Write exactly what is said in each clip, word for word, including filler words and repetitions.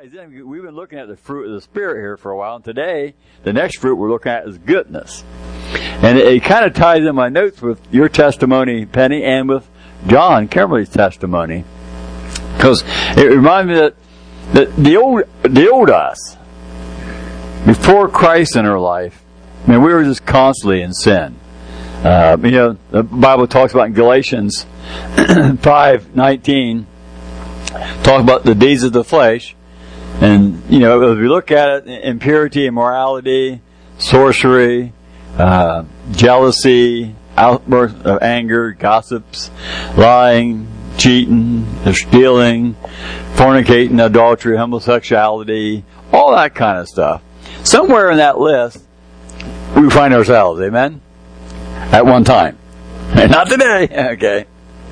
ties in. We've been looking at the fruit of the Spirit here for a while, and today, the next fruit we're looking at is goodness. And it, it kind of ties in my notes with your testimony, Penny, and with John Kimberly's testimony. Because it reminds me that, that the old the old us, before Christ in our life, I mean, we were just constantly in sin. Uh, you know, the Bible talks about in Galatians five nineteen, talk about the deeds of the flesh. And, you know, as we look at it, impurity, immorality, sorcery, uh, jealousy, outbursts of anger, gossips, lying, cheating, stealing, fornicating, adultery, homosexuality, all that kind of stuff. Somewhere in that list, we find ourselves, amen? At one time. Not today, okay.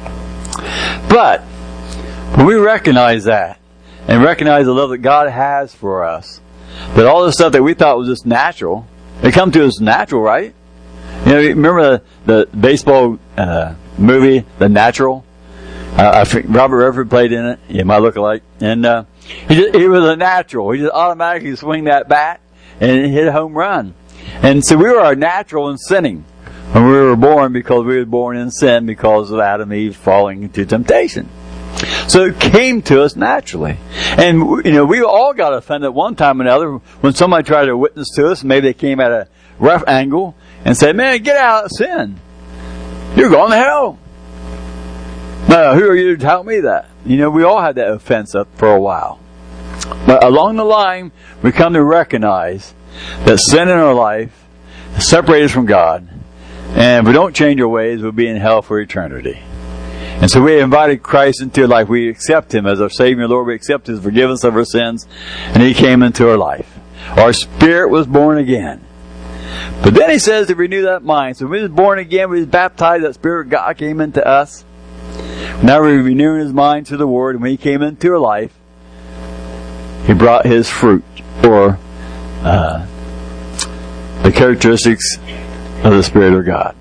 But, when we recognize that, and recognize the love that God has for us, that all the stuff that we thought was just natural, it come to us natural, right? You know, remember the, the baseball uh, movie, The Natural? Uh, I think Robert Redford played in it. Yeah, my lookalike. And uh, he, just, he was a natural. He just automatically swing that bat and hit a home run. And so we were natural in sinning when we were born, because we were born in sin because of Adam and Eve falling into temptation. So it came to us naturally. And, you know, we all got offended at one time or another when somebody tried to witness to us. Maybe they came at a rough angle and said, man, get out of sin. You're going to hell. Now, who are you to tell me that? You know, we all had that offense up for a while. But along the line, we come to recognize that sin in our life separates us from God. And if we don't change our ways, we'll be in hell for eternity. And so we invited Christ into our life. We accept Him as our Savior and Lord. We accept His forgiveness of our sins. And He came into our life. Our spirit was born again. But then He says to renew that mind. So when we was born again, we was baptized, that Spirit of God came into us. Now we're renewing His mind to the Word. And when He came into our life, He brought His fruit, or uh, the characteristics of the Spirit of God.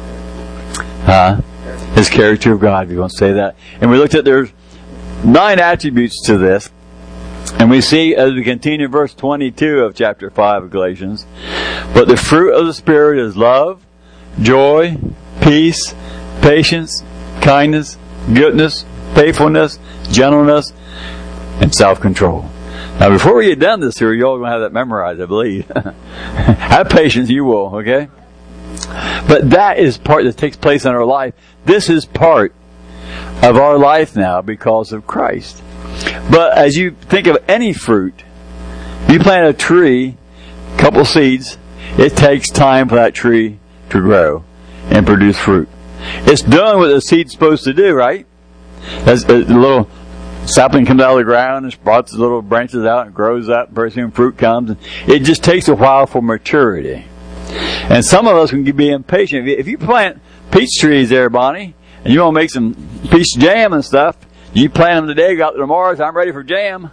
Huh? His character of God, if you want to say that. And we looked at there's nine attributes to this. And we see as we continue in verse twenty-two of chapter five of Galatians, but the fruit of the Spirit is love, joy, peace, patience, kindness, goodness, faithfulness, gentleness, and self-control. Now before we get done this here, you're all going to have that memorized, I believe. Have patience, you will, okay? But that is part that takes place in our life. This is part of our life now because of Christ. But as you think of any fruit, you plant a tree, a couple seeds, it takes time for that tree to grow and produce fruit. It's doing what the seed's supposed to do, right? As a little sapling comes out of the ground and sprouts the little branches out and grows up, pretty soon fruit comes. And it just takes a while for maturity. And some of us can be impatient. If you plant peach trees there, Bonnie, and you want to make some peach jam and stuff, you plant them today, go out tomorrow, so I'm ready for jam.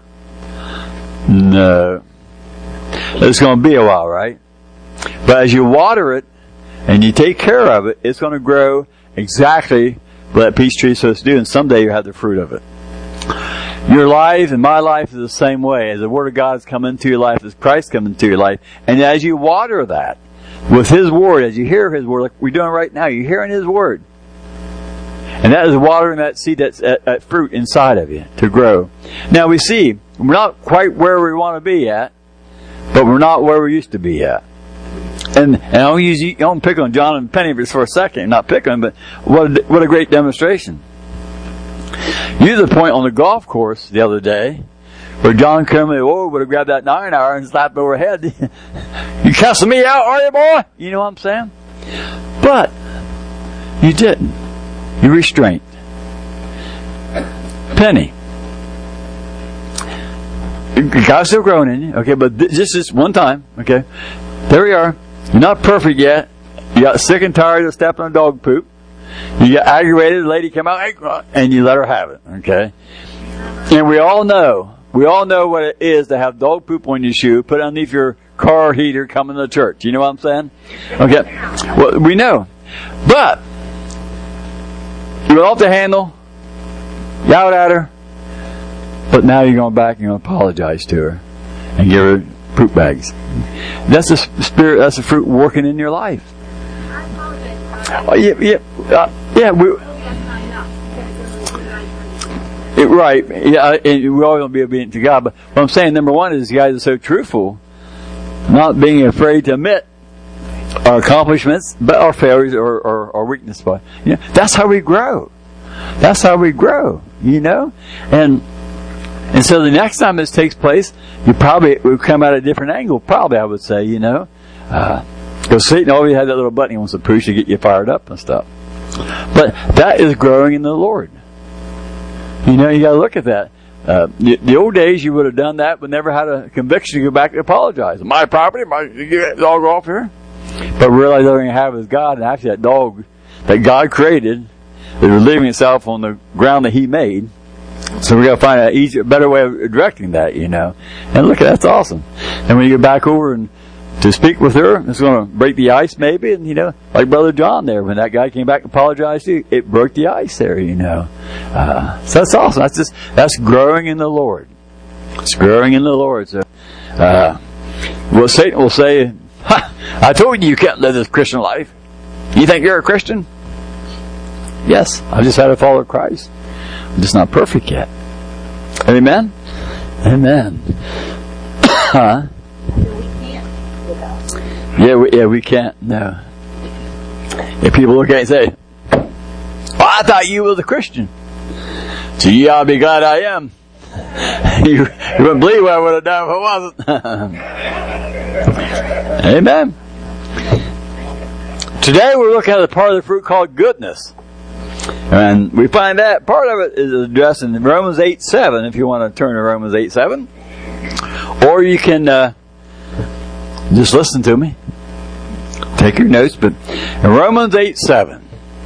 No. It's going to be a while, right? But as you water it and you take care of it, it's going to grow exactly what that peach tree is supposed to do, and someday you have the fruit of it. Your life and my life is the same way. As the Word of God has come into your life, as Christ comes into your life, and as you water that with His Word, as you hear His Word, like we're doing right now, you're hearing His Word. And that is watering that seed, that's that, that fruit inside of you to grow. Now we see, we're not quite where we want to be at, but we're not where we used to be at. And, and I'll use, I don't pick on John and Penny for a second, not pick on them, but what a, what a great demonstration. You the point on the golf course the other day, where John Kimberly, oh, would have grabbed that nine iron and slapped it overhead. You cussing me out, are you, boy? You know what I'm saying? But you didn't. You restrained. Penny, God's still growing in you, okay? But just this one time, okay? There we are. You're not perfect yet. You got sick and tired of stepping on dog poop. You got aggravated. The lady came out, and you let her have it, okay? And we all know. We all know what it is to have dog poop on your shoe, put underneath your car heater coming to church. You know what I'm saying? Okay. Well, we know. But, you went off the handle, yelled at her, but now you're going back and you're going to apologize to her and give her fruit bags. That's the spirit. That's the fruit working in your life. Oh, yeah, yeah, uh, yeah. We, it, right. Yeah, and we're all going to be obedient to God. But what I'm saying, number one, is you guys are so truthful, not being afraid to admit our accomplishments, but our failures or, or, or weakness. But you know, that's how we grow. That's how we grow. You know, and and so the next time this takes place, you probably will come at a different angle. Probably, I would say. You know, because uh, Satan always had that little button he wants to push to get you fired up and stuff. But that is growing in the Lord. You know, you got to look at that. Uh, the, the old days, you would have done that, but never had a conviction to go back and apologize. My property, my you dog off here. But realize all you have is God, and actually that dog that God created is relieving itself on the ground that He made. So we got to find an easier, better way of directing that, you know. And look, that's awesome. And when you get back over and to speak with her, it's going to break the ice, maybe. And you know, like Brother John there, when that guy came back and apologized to you, it broke the ice there, you know. Uh, so that's awesome. That's just that's growing in the Lord. It's growing in the Lord. So, uh, well, Satan will say, ha, I told you you can't live this Christian life. You think you're a Christian? Yes, I just had to follow Christ. I'm just not perfect yet. Amen? Amen. Huh? Yeah, we, yeah, we can't. No. If people look at it and say, well, I thought you was a Christian. Gee, I'll be glad I am. you, you wouldn't believe what I would have done if I wasn't. Amen. Today we're looking at a part of the fruit called goodness. And we find that part of it is addressed in Romans eight seven, if you want to turn to Romans eight seven. Or you can uh, just listen to me. Take your notes. But in Romans eight seven,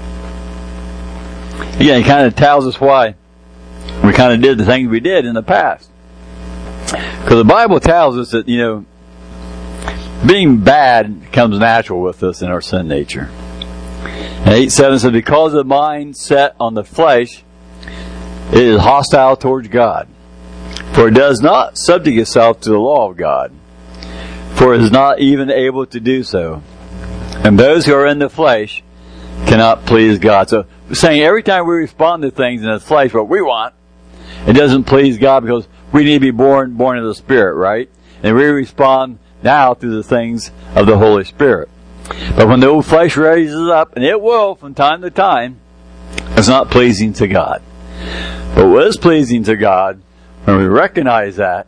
again, it kind of tells us why we kind of did the things we did in the past. Because the Bible tells us that, you know, being bad comes natural with us in our sin nature. And eight seven says, because the mind set on the flesh, it is hostile towards God. For it does not subject itself to the law of God. For it is not even able to do so. And those who are in the flesh cannot please God. So, saying every time we respond to things in the flesh, what we want, it doesn't please God because we need to be born, born of the Spirit, right? And we respond now through the things of the Holy Spirit. But when the old flesh raises up, and it will from time to time, it's not pleasing to God. But what is pleasing to God, when we recognize that,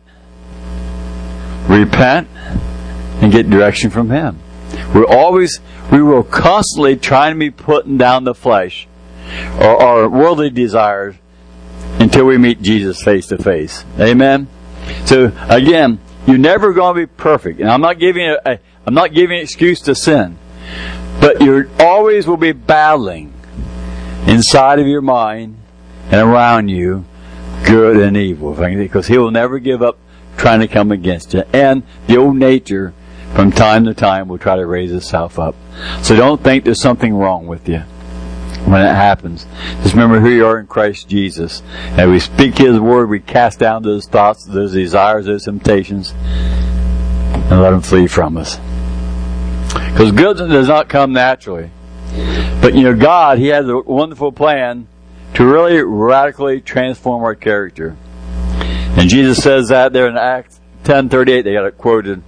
repent, and get direction from Him. We're always, we will constantly trying to be putting down the flesh, or our worldly desires, until we meet Jesus face to face. Amen? So, again, you're never going to be perfect. And I'm not giving you a, I'm not giving an excuse to sin. But you always will be battling inside of your mind and around you, good and evil. Because He will never give up trying to come against you. And the old nature, from time to time, will try to raise itself up. So don't think there's something wrong with you when it happens. Just remember who you are in Christ Jesus. And we speak His word, we cast down those thoughts, those desires, those temptations, and let them flee from us. Because goodness does not come naturally. But you know, God, He has a wonderful plan to really radically transform our character. And Jesus says that there in Acts ten thirty-eight, they got it quoted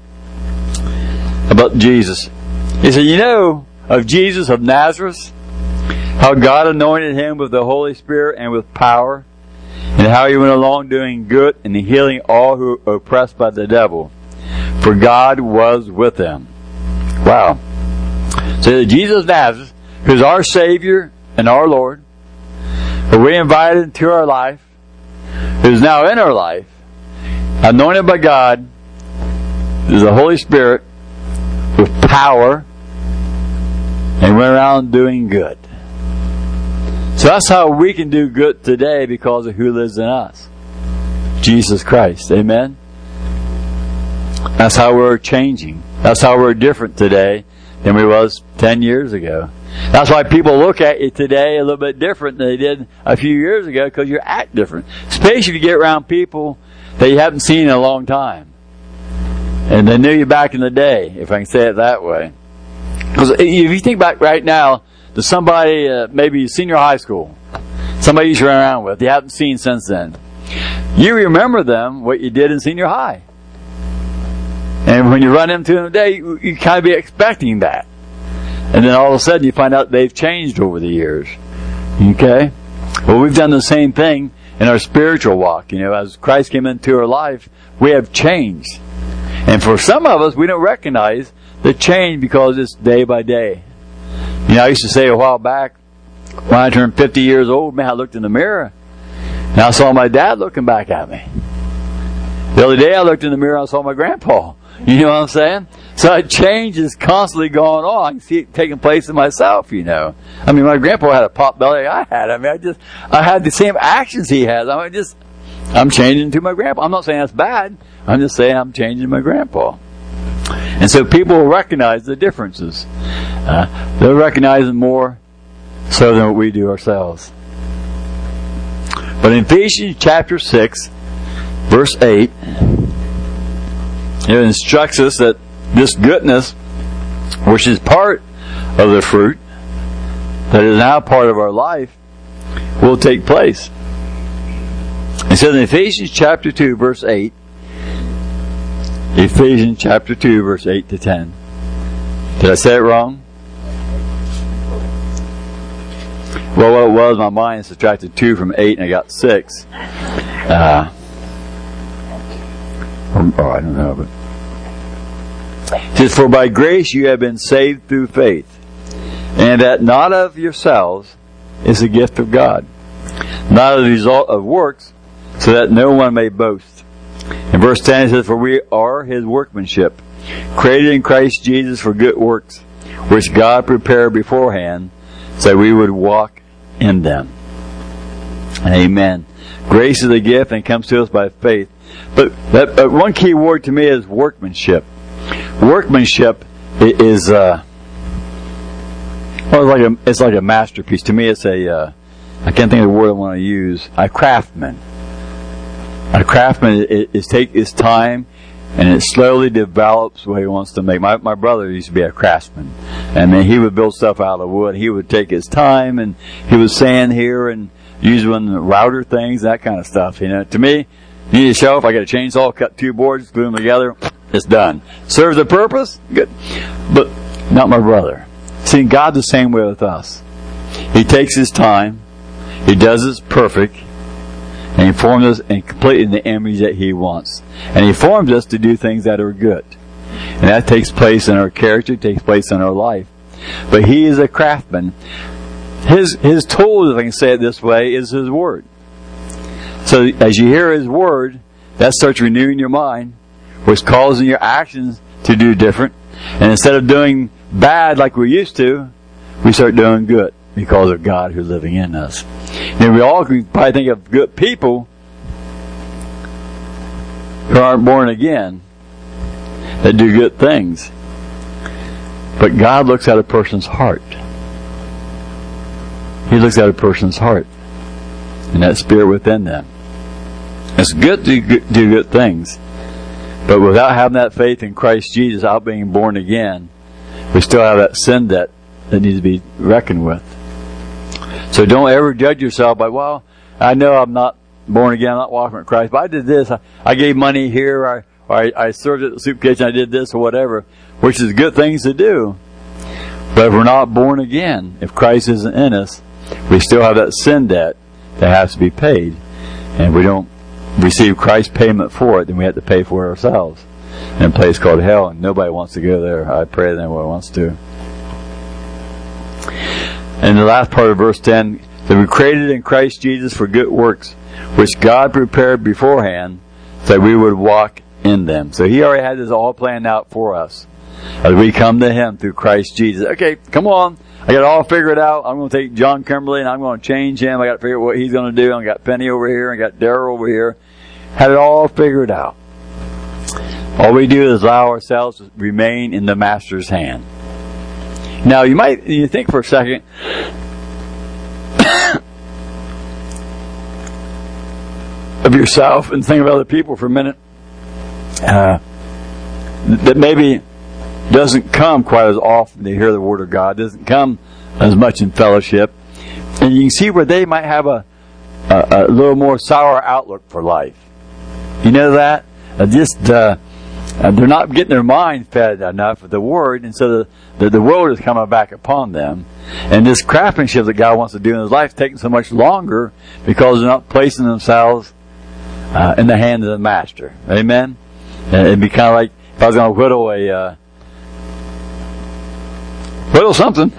about Jesus. He said, you know of Jesus of Nazareth, how God anointed Him with the Holy Spirit and with power, and how He went along doing good and healing all who are oppressed by the devil, for God was with Him. Wow. So Jesus of Nazareth, who's our Savior and our Lord, who we invited into our life, who's now in our life, anointed by God, is the Holy Spirit with power, and went around doing good. So that's how we can do good today because of who lives in us. Jesus Christ. Amen? That's how we're changing. That's how we're different today than we was ten years ago. That's why people look at you today a little bit different than they did a few years ago, because you act different. Especially if you get around people that you haven't seen in a long time. And they knew you back in the day, if I can say it that way. Because if you think back right now to somebody, uh, maybe senior high school, somebody you used to run around with, you haven't seen since then. You remember them, what you did in senior high. And when you run into them today, you, you kind of be expecting that. And then all of a sudden you find out they've changed over the years. Okay? Well, we've done the same thing in our spiritual walk. You know, as Christ came into our life, we have changed. And for some of us, we don't recognize the change because it's day by day. You know, I used to say a while back, when I turned fifty years old, man, I looked in the mirror and I saw my dad looking back at me. The other day I looked in the mirror and I saw my grandpa. You know what I'm saying? So a change is constantly going on. I can see it taking place in myself, you know. I mean, my grandpa had a pot belly I had. I mean, I just, I had the same actions he has. I mean, just, I'm changing to my grandpa. I'm not saying that's bad. I'm just saying I'm changing my grandpa. And so people will recognize the differences. Uh, they'll recognize them more so than what we do ourselves. But in Ephesians chapter six, verse eight, it instructs us that this goodness, which is part of the fruit, that is now part of our life, will take place. It says in Ephesians chapter two, verse eight, Ephesians chapter two, verse eight to ten. Did I say it wrong? Well, what it was, my mind subtracted two from eight and I got six. Uh, oh, I don't know, but it says, for by grace you have been saved through faith, and that not of yourselves is a gift of God, not as a result of works, so that no one may boast. In verse ten it says, for we are His workmanship, created in Christ Jesus for good works, which God prepared beforehand, so we would walk in them. Amen. Grace is a gift and comes to us by faith. But that, uh, one key word to me is workmanship. Workmanship is uh, well, it's like a it's like a masterpiece. To me, it's a uh, I can't think of the word I want to use. A craftsman. A craftsman is, is take his time and it slowly develops what he wants to make. My my brother used to be a craftsman, and then he would build stuff out of wood. He would take his time and he would sand here and use one of the router things, that kind of stuff. You know, to me, you need a shelf. I got a chainsaw, cut two boards, glue them together. It's done. Serves a purpose? Good. But not my brother. See, God's the same way with us. He takes His time. He does it perfect. And He forms us in completely in the image that He wants. And He forms us to do things that are good. And that takes place in our character, takes place in our life. But He is a craftsman. His, his tool, if I can say it this way, is His Word. So as you hear His Word, that starts renewing your mind, which causes your actions to do different. And instead of doing bad like we used to, we start doing good because of God who's living in us. And we all can probably think of good people who aren't born again that do good things. But God looks at a person's heart. He looks at a person's heart and that spirit within them. It's good to do good things. But without having that faith in Christ Jesus, out being born again, we still have that sin debt that needs to be reckoned with. So don't ever judge yourself by, well, I know I'm not born again, I'm not walking with Christ, but I did this, I, I gave money here, or, or I, I served at the soup kitchen, I did this or whatever, which is good things to do. But if we're not born again, if Christ isn't in us, we still have that sin debt that has to be paid. And if we don't receive Christ's payment for it, then we have to pay for it ourselves in a place called hell, and nobody wants to go there. I pray that nobody wants to. And the last part of verse ten, that we created in Christ Jesus for good works, which God prepared beforehand, that we would walk in them. So He already had this all planned out for us as we come to Him through Christ Jesus. Okay, come on. I got it all figured out. I'm going to take John Kimberly and I'm going to change him. I got to figure out what he's going to do. I got Penny over here. I got Daryl over here. Had it all figured out. All we do is allow ourselves to remain in the Master's hand. Now, you might you think for a second, of yourself and think of other people for a minute, uh, that maybe doesn't come quite as often to hear the Word of God, doesn't come as much in fellowship, and you can see where they might have a, a, a little more sour outlook for life. You know that? Uh, just uh, uh, they're not getting their mind fed enough with the Word, and so the, the, the world is coming back upon them. And this craftsmanship that God wants to do in his life is taking so much longer because they're not placing themselves uh, in the hand of the Master. Amen? And it'd be kind of like if I was going to whittle a uh, whittle something.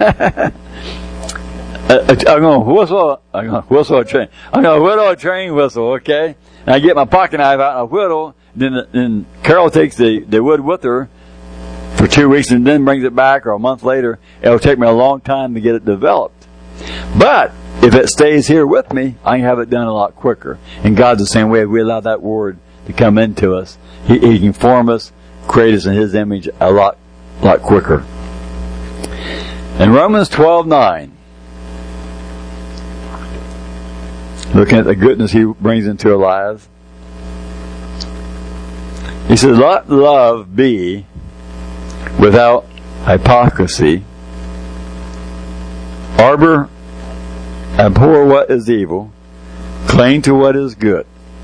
I'm going to whistle. I'm going to whistle a train. I'm going to whittle a train whistle. Okay, and I get my pocket knife out and I whittle. Then, then Carol takes the, the wood with her for two weeks and then brings it back, or a month later. It'll take me a long time to get it developed. But if it stays here with me, I can have it done a lot quicker. And God's the same way. If we allow that Word to come into us, He, he can form us, create us in His image a lot, lot quicker. In Romans twelve nine, looking at the goodness He brings into our lives, He says, "Let love be without hypocrisy. Harbor, abhor what is evil. Cling to what is good."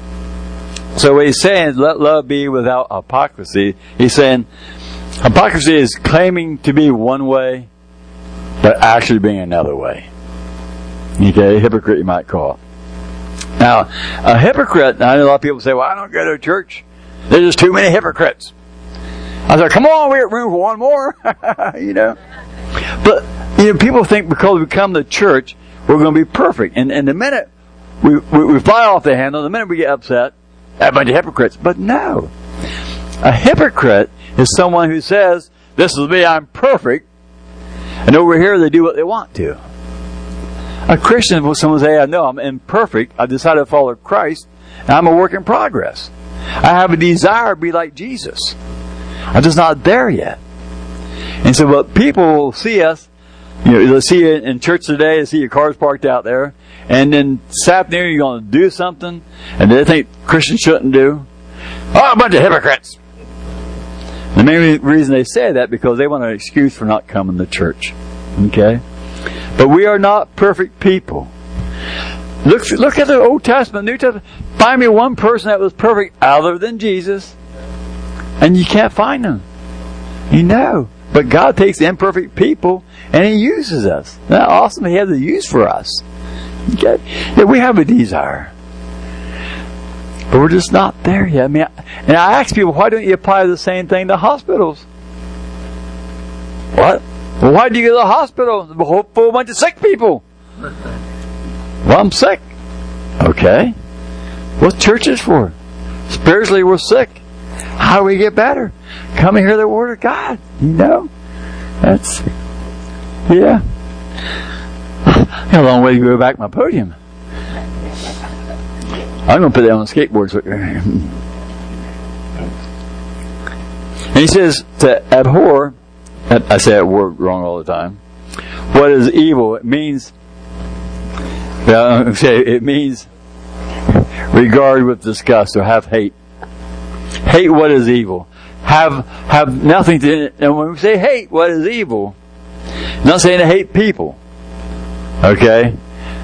So what He's saying is, let love be without hypocrisy. He's saying hypocrisy is claiming to be one way, but actually being another way. Okay, a hypocrite you might call it. Now, a hypocrite, I know a lot of people say, well, I don't go to church. There's just too many hypocrites. I said, come on, we have room for one more. You know. But, you know, people think because we come to church, we're going to be perfect. And, and the minute we, we, we fly off the handle, the minute we get upset, a bunch of hypocrites. But no. A hypocrite is someone who says, this is me, I'm perfect. And over here, they do what they want to. A Christian will someone say, I know I'm imperfect. I decided to follow Christ, and I'm a work in progress. I have a desire to be like Jesus. I'm just not there yet. And so, but people will see us, you know, they'll see you in church today, they see your cars parked out there, and then this afternoon you're going to do something, and they think Christians shouldn't do. Oh, a bunch of hypocrites. The main reason they say that because they want an excuse for not coming to church. Okay? But we are not perfect people. Look, look at the Old Testament, New Testament. Find me one person that was perfect other than Jesus, and you can't find them. You know. But God takes the imperfect people and He uses us. Isn't that awesome? He has a use for us. Okay? Yeah, we have a desire. But we're just not there yet. I mean, and I ask people, why don't you apply the same thing to hospitals? What? Well, why do you go to the hospital? A whole full bunch of sick people. Well, I'm sick. Okay. What's churches for? Spiritually, we're sick. How do we get better? Come and hear the Word of God. You know? That's, yeah. I got a long way to go back to my podium. I'm going to put that on the skateboard. And he says to abhor, I say that word wrong all the time. What is evil? It means, well, I'm going to say it means regard with disgust or have hate. Hate what is evil. Have have nothing to. And when we say hate what is evil, I'm not saying to hate people. Okay?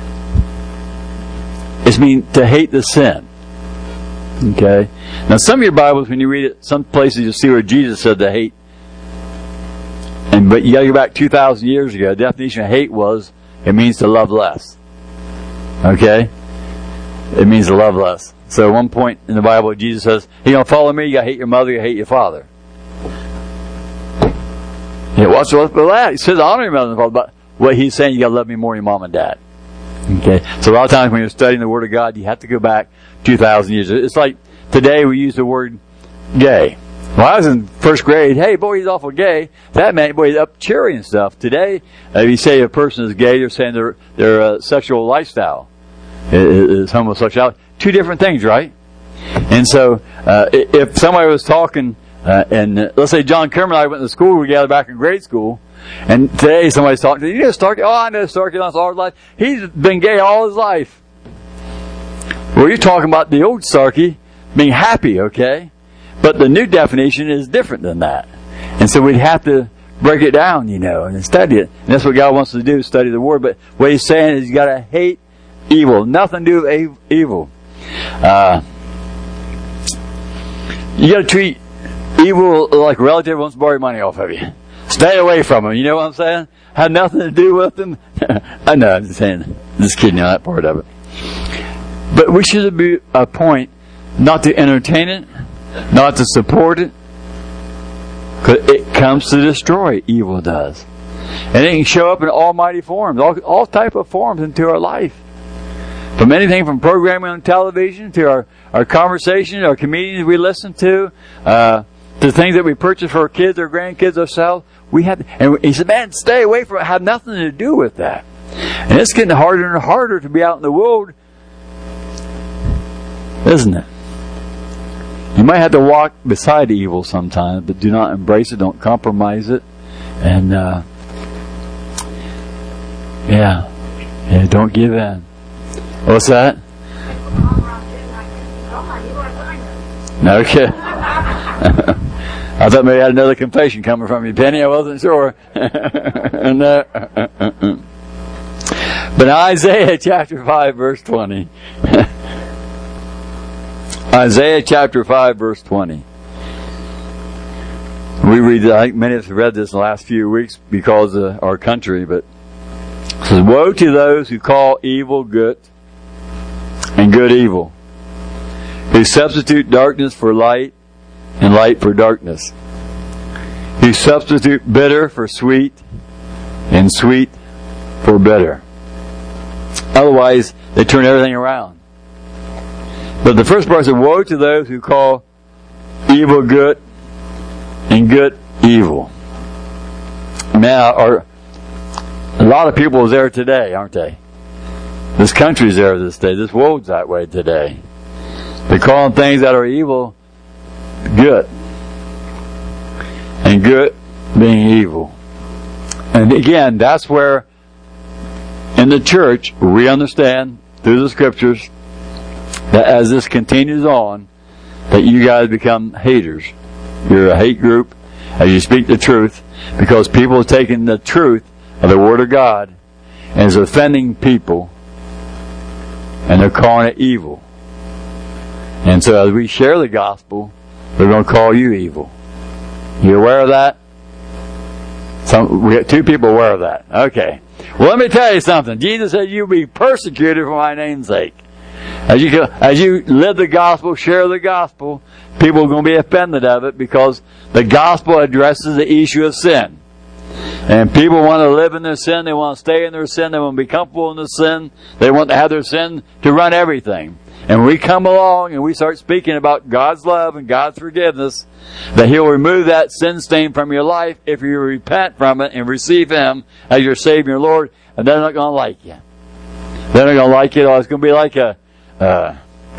It's mean to hate the sin. Okay? Now some of your Bibles, when you read it, some places you'll see where Jesus said to hate. And but you gotta go back two thousand years ago. The definition of hate was, it means to love less. Okay? It means to love less. So at one point in the Bible, Jesus says, you don't follow me, you gotta hate your mother, you hate your father. Yeah, what's what's with that? He says honor your mother and father, but what he's saying, you gotta love me more than your mom and dad. Okay? So a lot of times when you're studying the Word of God, you have to go back two thousand years. It's like today we use the word gay. When I was in first grade, hey, boy, he's awful gay. That meant, boy, he's up cheering and stuff. Today, if you say a person is gay, you're saying their their uh, sexual lifestyle is homosexuality. Two different things, right? And so, uh, if somebody was talking, uh, and uh, let's say John Kerr and I went to school together back in grade school, And today somebody's talking to you. You know Starkey? Oh, I know Starkey all his life. He's been gay all his life. Well, you're talking about the old Starkey being happy, okay? But the new definition is different than that. And so we'd have to break it down, you know, and study it. And that's what God wants us to do, study the Word. But what He's saying is you got to hate evil. Nothing to do with evil. Uh, you got to treat evil like a relative wants to borrow money off of you. Stay away from them. You know what I'm saying? Have nothing to do with them. I know, I'm just saying, just kidding on that part of it. But we should be a point not to entertain it, not to support it, because it comes to destroy. Evil does, and it can show up in almighty forms, all all type of forms into our life. From anything from programming on television to our our conversations, our comedians we listen to, uh, to things that we purchase for our kids or grandkids ourselves. We have, and he said, "Man, stay away from it. Have nothing to do with that." And it's getting harder and harder to be out in the world, isn't it? You might have to walk beside evil sometimes, but do not embrace it. Don't compromise it. And, uh, yeah. Yeah, don't give in. What's that? Okay. I thought maybe I had another confession coming from you, Penny. I wasn't sure. No. But Isaiah chapter five, verse twenty. Isaiah chapter five, verse twenty. We read, I think many of us have read this in the last few weeks because of our country, but it says, "Woe to those who call evil good and good evil, who substitute darkness for light and light for darkness, who substitute bitter for sweet and sweet for bitter." Otherwise, they turn everything around. But the first part says, "Woe to those who call evil good and good evil." Now, are a lot of people is there today, aren't they? This country's there this day. This world's that way today. They're calling things that are evil good, and good being evil. And again, that's where in the church we understand through the scriptures that as this continues on, that you guys become haters. You're a hate group as you speak the truth, because people are taking the truth of the Word of God and is offending people, and they're calling it evil. And so as we share the gospel, they're going to call you evil. You aware of that? Some, we got two people aware of that. Okay. Well, let me tell you something. Jesus said you'll be persecuted for my name's sake. As you, as you live the gospel, share the gospel, people are going to be offended of it, because the gospel addresses the issue of sin. And people want to live in their sin, they want to stay in their sin, they want to be comfortable in their sin, they want to have their sin to run everything. And when we come along and we start speaking about God's love and God's forgiveness, that He'll remove that sin stain from your life if you repent from it and receive Him as your Savior and Lord, and they're not going to like you. They're not going to like you at all. It's going to be like a Uh,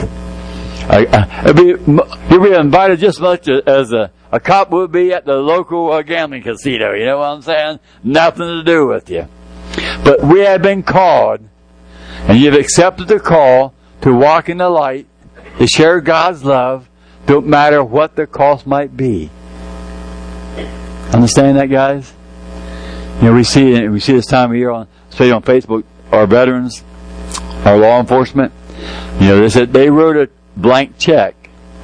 I, I, it'll be, you'll be invited just as much as a, a cop would be at the local uh, gambling casino. You know what I'm saying? Nothing to do with you. But we have been called, and you've accepted the call to walk in the light, to share God's love, don't matter what the cost might be. Understand that, guys? You know, we see we see this time of year on, especially on Facebook, our veterans, our law enforcement. You know, they said they wrote a blank check,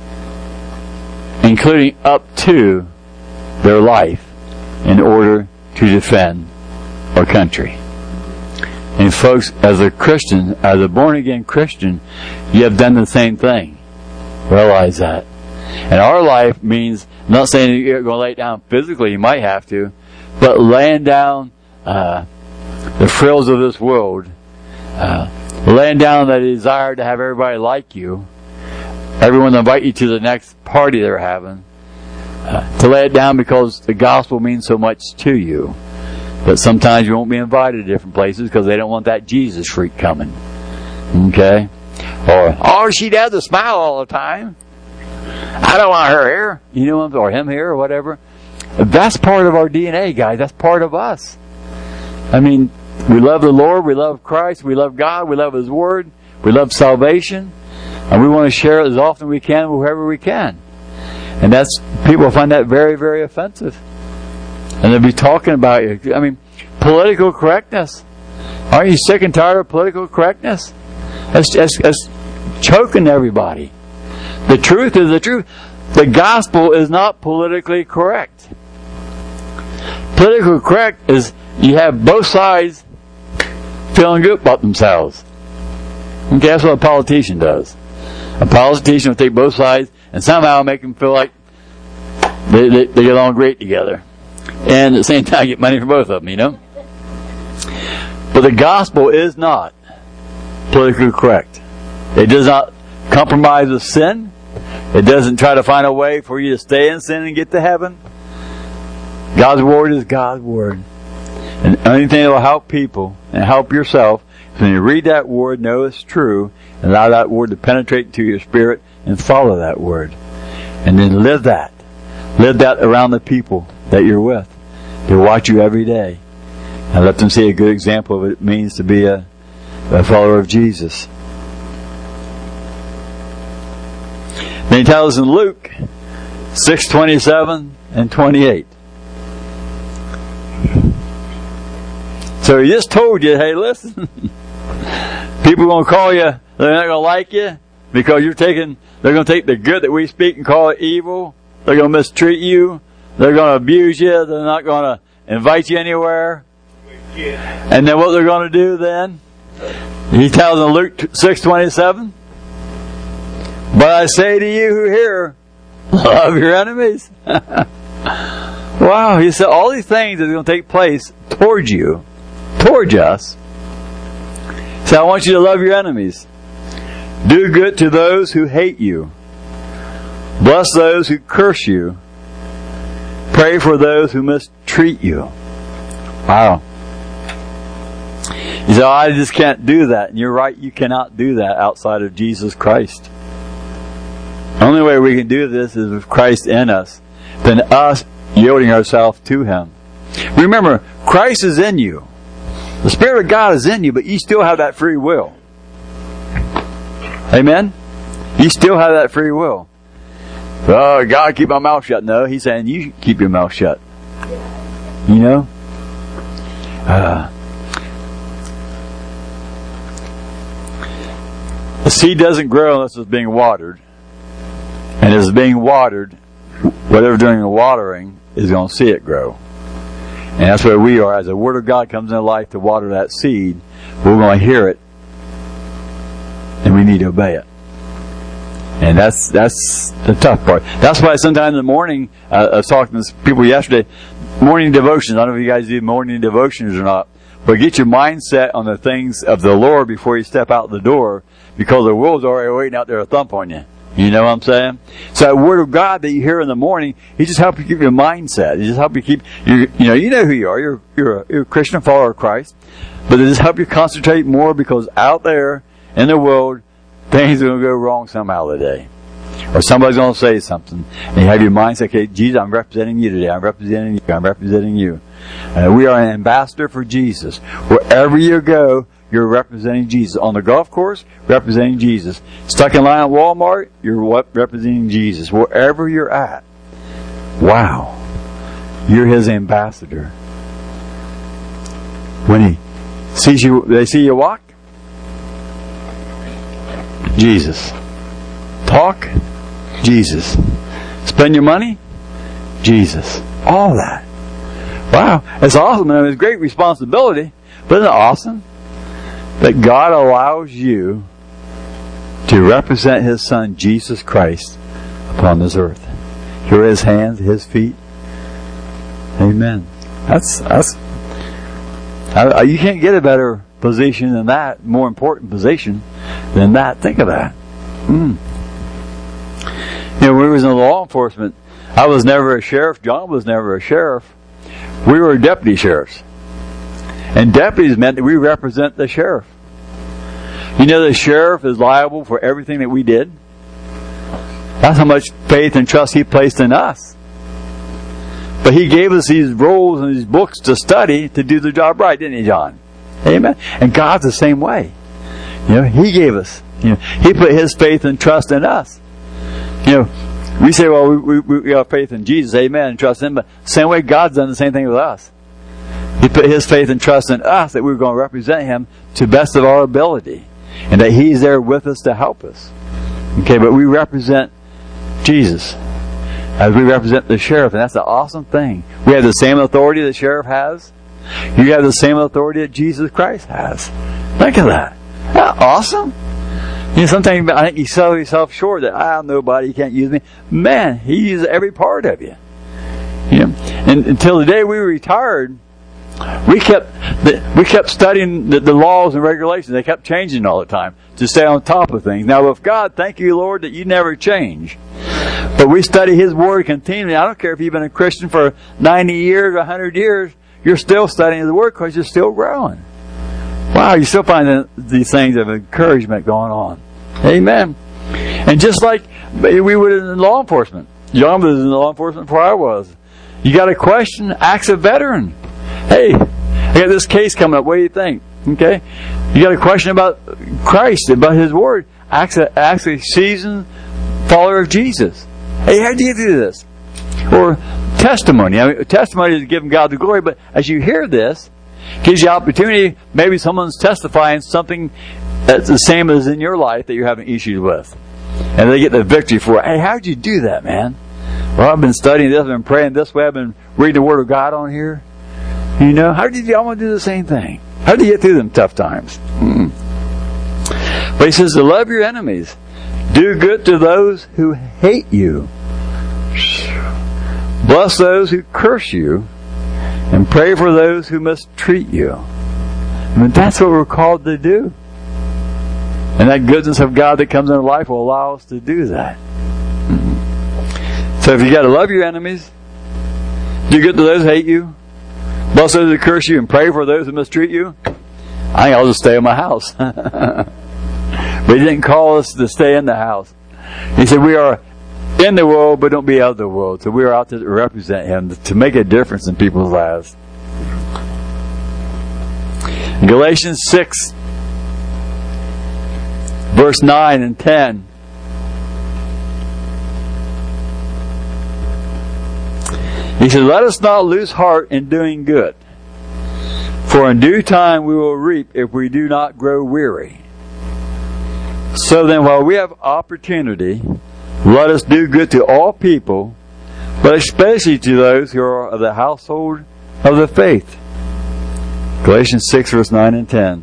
including up to their life, in order to defend our country. And folks, as a Christian, as a born-again Christian, you have done the same thing. Realize that. And our life means, I'm not saying you're going to lay it down physically, you might have to, but laying down uh, the frills of this world, uh, laying down the desire to have everybody like you, everyone to invite you to the next party they're having, uh, to lay it down because the gospel means so much to you. But sometimes you won't be invited to different places because they don't want that Jesus freak coming. Okay? Or, oh, she does a smile all the time. I don't want her here. You know, or him here or whatever. That's part of our D N A, guys. That's part of us. I mean, we love the Lord, we love Christ, we love God, we love His Word, we love salvation, and we want to share it as often as we can with whoever we can. And that's, people find that very, very offensive. And they'll be talking about you. I mean, political correctness. Aren't you sick and tired of political correctness? That's, that's, that's choking everybody. The truth is the truth. The gospel is not politically correct. Politically correct is you have both sides feeling good about themselves. Okay, that's what a politician does. A politician will take both sides and somehow make them feel like they, they, they get along great together. And at the same time get money from both of them, you know? But the gospel is not politically correct. It does not compromise with sin. It doesn't try to find a way for you to stay in sin and get to heaven. God's Word is God's Word. And the only thing that will help people and help yourself is when you read that Word, know it's true, and allow that Word to penetrate into your spirit and follow that Word. And then live that. Live that around the people that you're with. They watch you every day. And let them see a good example of what it means to be a, a follower of Jesus. Then he tells us in Luke six twenty-seven and twenty-eight. So he just told you, hey, listen, people are going to call you, they're not going to like you because you're taking, they're going to take the good that we speak and call it evil. They're going to mistreat you. They're going to abuse you. They're not going to invite you anywhere. And then what they're going to do then? He tells in Luke six twenty-seven, but I say to you who hear, love your enemies. Wow, he said all these things are going to take place towards you, towards us. So I want you to love your enemies. Do good to those who hate you. Bless those who curse you. Pray for those who mistreat you. Wow. You say, oh, I just can't do that. And you're right, you cannot do that outside of Jesus Christ. The only way we can do this is with Christ in us, then us yielding ourselves to Him. Remember, Christ is in you. The Spirit of God is in you, but you still have that free will. Amen? You still have that free will. Oh, God, keep my mouth shut. No, He's saying you keep your mouth shut. You know? Uh, the seed doesn't grow unless it's being watered. And as it's being watered, whatever doing the watering is going to see it grow. And that's where we are. As the Word of God comes into life to water that seed, we're going to hear it. And we need to obey it. And that's that's the tough part. That's why sometimes in the morning, uh, I was talking to people yesterday, morning devotions. I don't know if you guys do morning devotions or not. But get your mindset on the things of the Lord before you step out the door, because the world's already waiting out there to thump on you. You know what I'm saying? So that Word of God that you hear in the morning, He just helps you keep your mindset. He just helps you keep, you you know, you know who you are. You're, you're, a, you're a Christian follower of Christ. But it just helps you concentrate more, because out there in the world, things are going to go wrong somehow today. Or somebody's going to say something. And you have your mindset, okay, Jesus, I'm representing you today. I'm representing you. I'm representing you. Uh, we are an ambassador for Jesus. Wherever you go, you're representing Jesus. On the golf course, representing Jesus. Stuck in line at Walmart, you're representing Jesus. Wherever you're at, wow, you're His ambassador. When He sees you, they see you walk, Jesus. Talk, Jesus. Spend your money, Jesus. All that. Wow, it's awesome. And it's a great responsibility, but isn't it awesome that God allows you to represent His Son, Jesus Christ, upon this earth? You're His hands, His feet. Amen. That's, that's, I, you can't get a better position than that, more important position than that. Think of that. Mm. You know, when we was in law enforcement, I was never a sheriff, John was never a sheriff. We were deputy sheriffs. And deputies meant that we represent the sheriff. You know, the sheriff is liable for everything that we did. That's how much faith and trust he placed in us. But He gave us these roles and these books to study to do the job right, didn't He, John? Amen. And God's the same way. You know, He gave us. You know, He put His faith and trust in us. You know, we say, well, we, we, we have faith in Jesus, amen, and trust Him. But same way God's done the same thing with us. He put His faith and trust in us that we we're going to represent Him to the best of our ability, and that He's there with us to help us. Okay, but we represent Jesus as we represent the sheriff, and that's an awesome thing. We have the same authority the sheriff has. You have the same authority that Jesus Christ has. Think of that. Isn't that awesome? You know, sometimes I think you sell yourself short that I'm nobody, you can't use me. Man, He uses every part of you. You know? And until the day we retired, we kept we kept studying the, the laws and regulations. They kept changing all the time to stay on top of things. Now with God, thank you, Lord, that you never change. But we study His Word continually. I don't care if you've been a Christian for ninety years or one hundred years, you're still studying the Word because you're still growing. Wow, you still find these things of encouragement going on. Amen. And just like we would in law enforcement. John was in law enforcement before I was. You got a question, ask a veteran. Hey, I got this case coming up. What do you think? Okay. You got a question about Christ, about His Word. Ask a, ask a seasoned follower of Jesus. Hey, how do you do this? Or testimony. I mean, testimony is giving God the glory, but as you hear this, it gives you opportunity. Maybe someone's testifying something that's the same as in your life that you're having issues with. And they get the victory for it. Hey, how'd you do that, man? Well, I've been studying this, I've been praying this way, I've been reading the Word of God on here. You know, how did you all want to do the same thing? How did you get through them tough times? Mm. But He says to love your enemies. Do good to those who hate you. Bless those who curse you. And pray for those who mistreat you. I mean, that's what we're called to do. And that goodness of God that comes in our life will allow us to do that. Mm-hmm. So if you got to love your enemies, do good to those who hate you, bless those who curse you, and pray for those who mistreat you, I think I'll just stay in my house. But He didn't call us to stay in the house. He said we are in the world, but don't be out of the world. So we are out to represent Him, to make a difference in people's lives. Galatians six, verse nine and ten. He says, let us not lose heart in doing good, for in due time we will reap if we do not grow weary. So then, while we have opportunity, let us do good to all people, but especially to those who are of the household of the faith. Galatians six, verse nine and ten.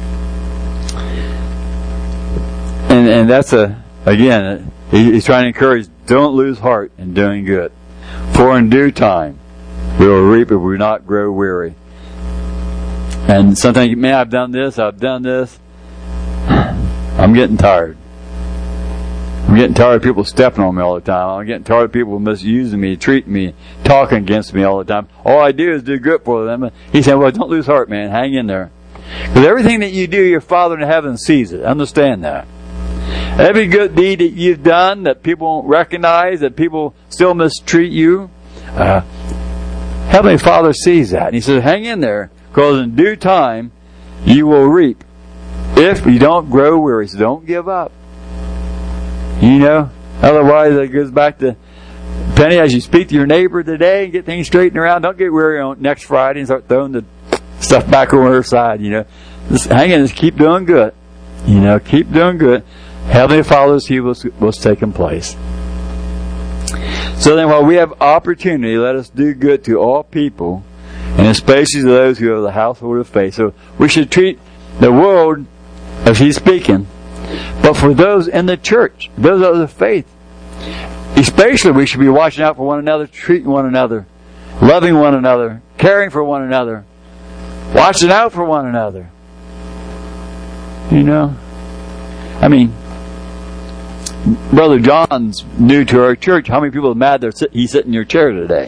And and that's a, again, he's trying to encourage, don't lose heart in doing good. For in due time, we will reap if we not grow weary. And sometimes, man, I've done this, I've done this. I'm getting tired. I'm getting tired of people stepping on me all the time. I'm getting tired of people misusing me, treating me, talking against me all the time. All I do is do good for them. He said, well, don't lose heart, man. Hang in there. Because everything that you do, your Father in heaven sees it. Understand that. Every good deed that you've done that people won't recognize, that people still mistreat you, uh, Heavenly Father sees that. And He says, hang in there, because in due time, you will reap. If you don't grow weary, so don't give up. You know, otherwise it goes back to Penny, as you speak to your neighbor today and get things straightened around, don't get weary on next Friday and start throwing the stuff back over her side, you know. Just hang in, just keep doing good. You know, keep doing good. Heavenly Father's He was was taking place. So then, while we have opportunity, let us do good to all people, and especially to those who are the household of faith. So we should treat the world as He's speaking, but for those in the church, those of the faith, especially we should be watching out for one another, treating one another, loving one another, caring for one another, watching out for one another. You know, I mean, Brother John's new to our church. How many people are mad that he's sitting in your chair today?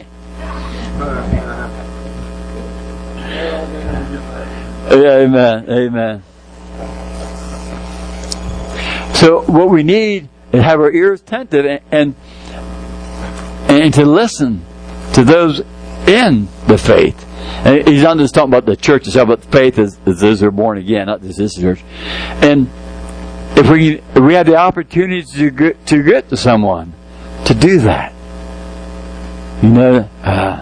Yeah, amen, amen. So what we need is have our ears attentive and, and and to listen to those in the faith. And he's not just talking about the church itself, but the faith is, is those who are born again, not just this church. And if we if we have the opportunity to get, to get to someone, to do that, you know, uh,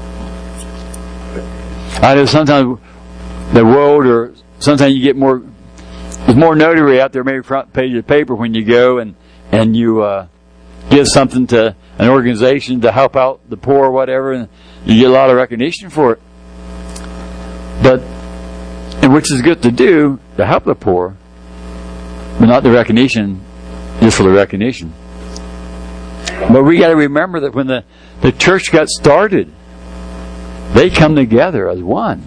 I know sometimes the world, or sometimes you get more, there's more notary out there, maybe front page of the paper when you go and and you uh, give something to an organization to help out the poor or whatever, and you get a lot of recognition for it. But, and which is good to do, to help the poor, but not the recognition, just for the recognition. But we got to remember that when the, the church got started, they come together as one.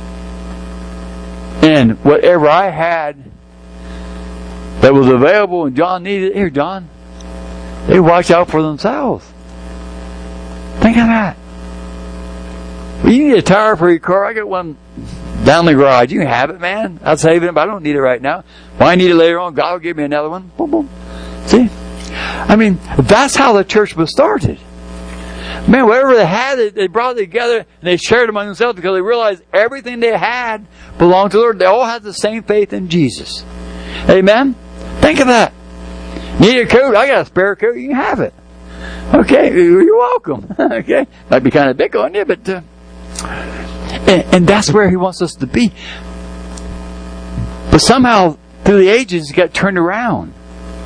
And whatever I had that was available and John needed, here, John, they watch out for themselves. Think of that. Well, you need a tire for your car. I got one down the garage. You can have it, man. I'll save it, but I don't need it right now. Well, I need it later on. God will give me another one. Boom, boom. See? I mean, that's how the church was started. Man, whatever they had, they, they brought it together and they shared among themselves because they realized everything they had belonged to the Lord. They all had the same faith in Jesus. Amen? Think of that. Need a coat? I got a spare coat. You can have it. Okay, you're welcome. Okay, might be kind of big on you, but uh, and, and that's where He wants us to be. But somehow, through the ages, it got turned around,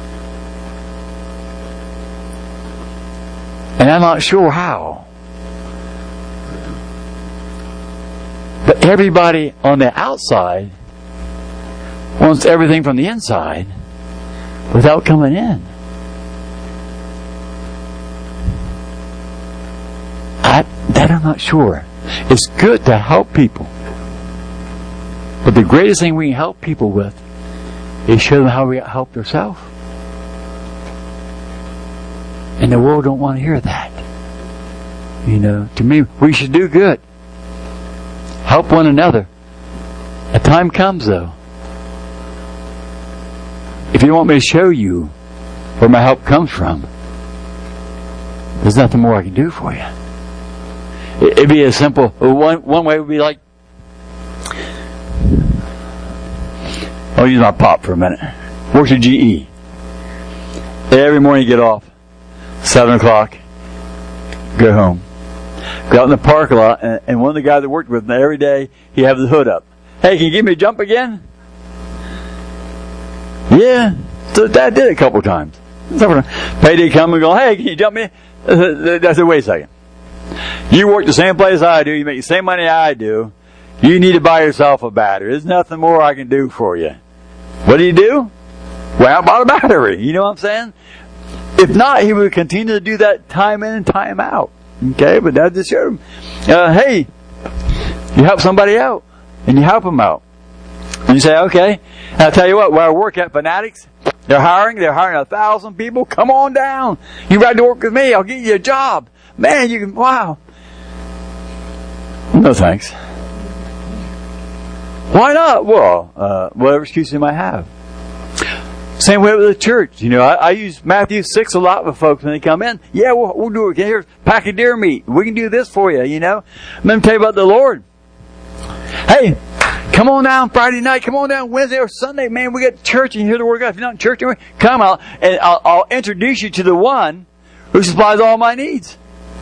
and I'm not sure how. But everybody on the outside wants everything from the inside without coming in. I, that I'm not sure. It's good to help people. But the greatest thing we can help people with is show them how we help ourselves. And the world don't want to hear that. You know, to me, we should do good. Help one another. A time comes, though. If you want me to show you where my help comes from, there's nothing more I can do for you. It'd be as simple. One one way would be like, I'll use my pop for a minute. Works at G E. Every morning you get off, seven o'clock, go home. Go out in the parking lot, and, and one of the guys that worked with me every day, he have the hood up. Hey, can you give me a jump again? Yeah, so Dad did it a couple times. Payday come and go, hey, can you jump me? I said, wait a second. You work the same place I do. You make the same money I do. You need to buy yourself a battery. There's nothing more I can do for you. What do you do? Well, I bought a battery. You know what I'm saying? If not, he would continue to do that time in and time out. Okay, but that just showed him. Uh, hey, you help somebody out, and you help them out. And you say, okay, and I'll tell you what, where I work at Fanatics, they're hiring, they're hiring a thousand people. Come on down. You ride to work with me. I'll get you a job. Man, you can, wow. No thanks. Why not? Well, uh, whatever excuse you might have. Same way with the church. You know, I, I use Matthew six a lot with folks when they come in. Yeah, we'll, we'll do it. Here's a pack of deer meat. We can do this for you, you know. I'm going to tell you about the Lord. Hey, come on down Friday night. Come on down Wednesday or Sunday. Man, we got church and you hear the word of God. If you're not in church, come out and I'll, I'll introduce you to the one who supplies all my needs.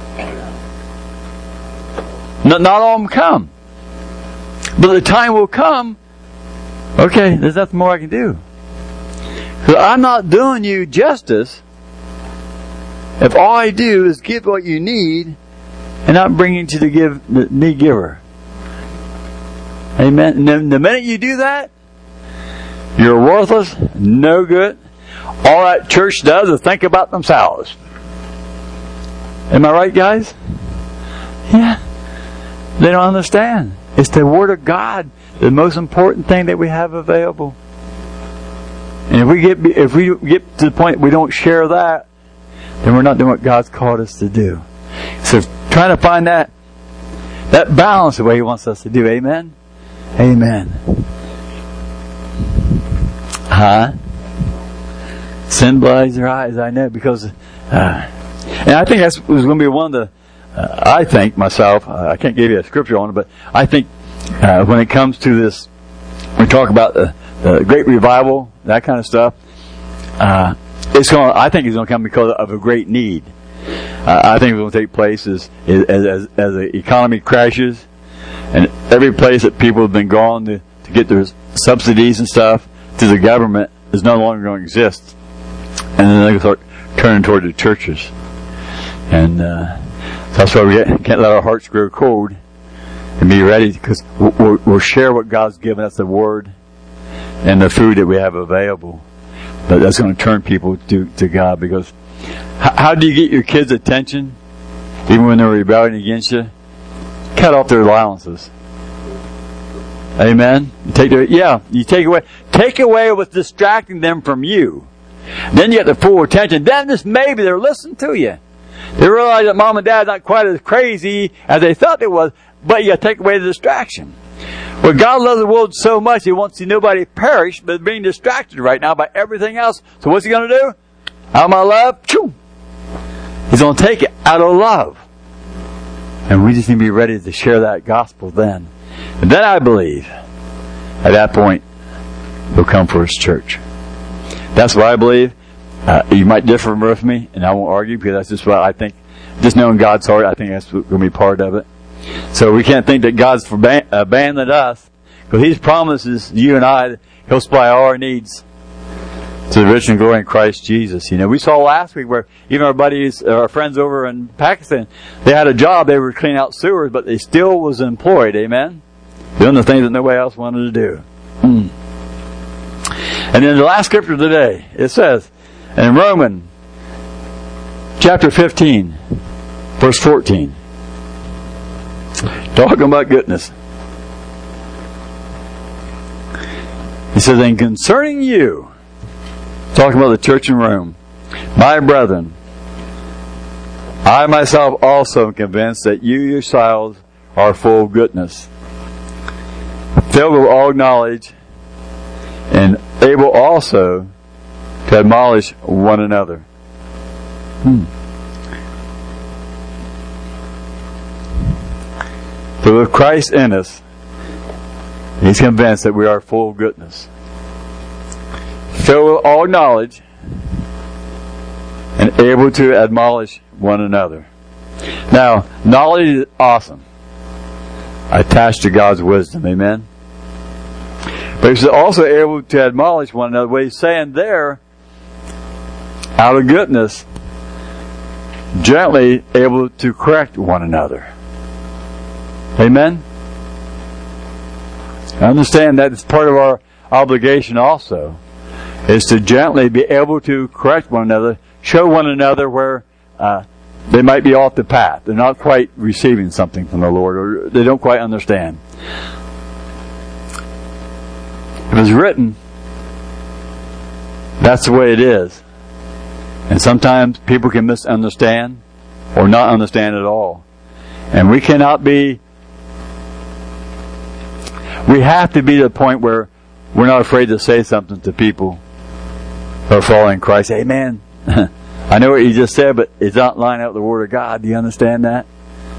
Not, not all of them come. But the time will come, okay, there's nothing more I can do. So I'm not doing you justice if all I do is give what you need and not bring it to the give the need giver. Amen. And then the minute you do that, you're worthless, no good. All that church does is think about themselves. Am I right, guys? Yeah. They don't understand. It's the Word of God, the most important thing that we have available. And if we get if we get to the point we don't share that, then we're not doing what God's called us to do. So trying to find that that balance the way He wants us to do. Amen? Amen. Huh? Sin blinds their eyes, I know, because uh, and I think that's was going to be one of the uh, I think myself, uh, I can't give you a scripture on it, but I think uh, when it comes to this, we talk about the, the great revival, that kind of stuff. Uh, it's going. I think it's going to come because of a great need. Uh, I think it's going to take place as as as, as the economy crashes, and every place that people have been gone to, to get their subsidies and stuff to the government is no longer going to exist, and then they start turning toward the churches, and uh, that's why we can't let our hearts grow cold and be ready, because we'll, we'll share what God's given us, the Word and the food that we have available. But that's going to turn people to, to God, because how, how do you get your kids' attention even when they're rebelling against you? Cut off their allowances. Amen? You take their, yeah, you take away, take away what's distracting them from you. Then you get their full attention. Then this maybe they're listening to you. They realize that mom and dad's not quite as crazy as they thought it was, but you take away the distraction. Well, God loves the world so much, He wants to see nobody perish, but being distracted right now by everything else. So what's He going to do? Out of my love, choo! He's going to take it out of love. And we just need to be ready to share that gospel then. And then I believe, at that point, He'll come for His church. That's what I believe. Uh, you might differ with me, and I won't argue, because that's just what I think. Just knowing God's heart, I think that's going to be part of it. So we can't think that God's abandoned us, because He promises you and I that He'll supply all our needs to the rich and glory in Christ Jesus. You know, we saw last week where even our buddies, our friends over in Pakistan, they had a job, they were cleaning out sewers, but they still was employed, amen? Doing the things that nobody else wanted to do. Mm. And then the last scripture of the day, it says, in Romans chapter fifteen, verse fourteen, talking about goodness. He says, and concerning you, talking about the church in Rome, my brethren, I myself also am convinced that you yourselves are full of goodness, filled with all knowledge, and able also to admonish one another. Hmm. So with Christ in us, He's convinced that we are full of goodness, filled with all knowledge, and able to admonish one another. Now, knowledge is awesome, attached to God's wisdom, amen? But He's also able to admonish one another. What He's saying there, out of goodness, gently able to correct one another. Amen? I understand that it's part of our obligation also, is to gently be able to correct one another, show one another where uh, they might be off the path. They're not quite receiving something from the Lord, or they don't quite understand. If it's written, that's the way it is. And sometimes people can misunderstand or not understand at all. And we cannot be We have to be to the point where we're not afraid to say something to people who are following Christ. Hey, man, I know what you just said, but it's not lining up with the Word of God. Do you understand that?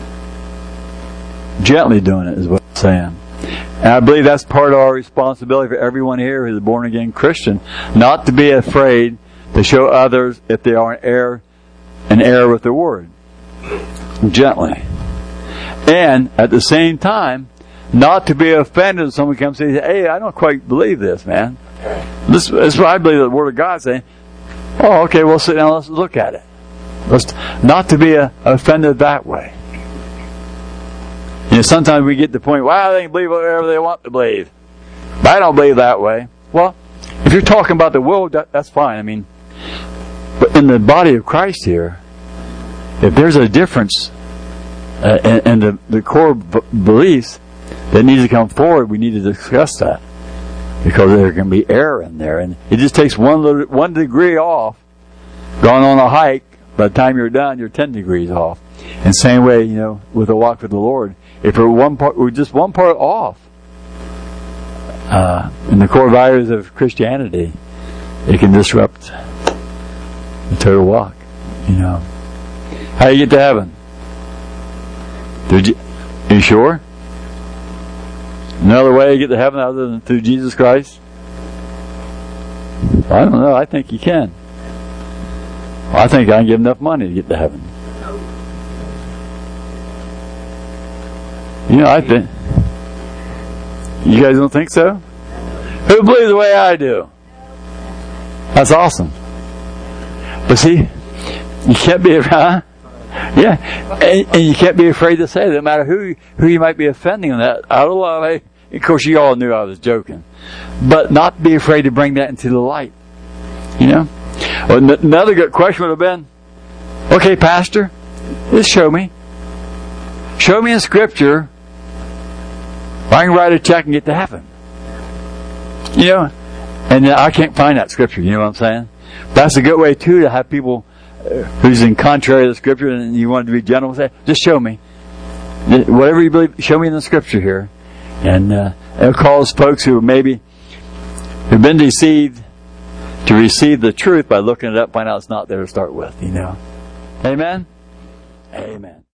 Gently doing it is what I'm saying. And I believe that's part of our responsibility for everyone here who's a born-again Christian, not to be afraid to show others if they are in error, in error with the Word. Gently. And at the same time, not to be offended when someone comes and says, hey, I don't quite believe this, man. This, this is what I believe the Word of God is saying. Oh, okay, we'll sit down, let's look at it. Let's, not to be a, offended that way. You know, sometimes we get to the point, well, they can believe whatever they want to believe. But I don't believe that way. Well, if you're talking about the will, that, that's fine. I mean, but in the body of Christ here, if there's a difference uh, in, in the, the core b- beliefs that needs to come forward, we need to discuss that. Because there can be error in there. And it just takes one little, one degree off. Going on a hike, by the time you're done, you're ten degrees off. And same way, you know, with a walk with the Lord. If we're one part, we're just one part off uh, in the core values of Christianity, it can disrupt the total walk. You know, how do you get to heaven? Through Je- Are you sure? Another way to get to heaven other than through Jesus Christ? I don't know. I think you can. I think I can give enough money to get to heaven. You know, I think. You guys don't think so? Who believes the way I do? That's awesome. But see, you can't be around. Yeah, and, and you can't be afraid to say it. No matter who who you might be offending on that. Out of love, hey, of course, you all knew I was joking, but not be afraid to bring that into the light. You know. Well, n- another good question would have been, okay, Pastor, just show me. Show me in Scripture I can write a check and get to heaven. You know, and I can't find that Scripture. You know what I'm saying? That's a good way too to have people who's in contrary to the Scripture, and you want to be gentle, say, just show me whatever you believe. Show me in the Scripture here, and uh, it calls folks who maybe have been deceived to receive the truth by looking it up, find out it's not there to start with. You know, amen, amen.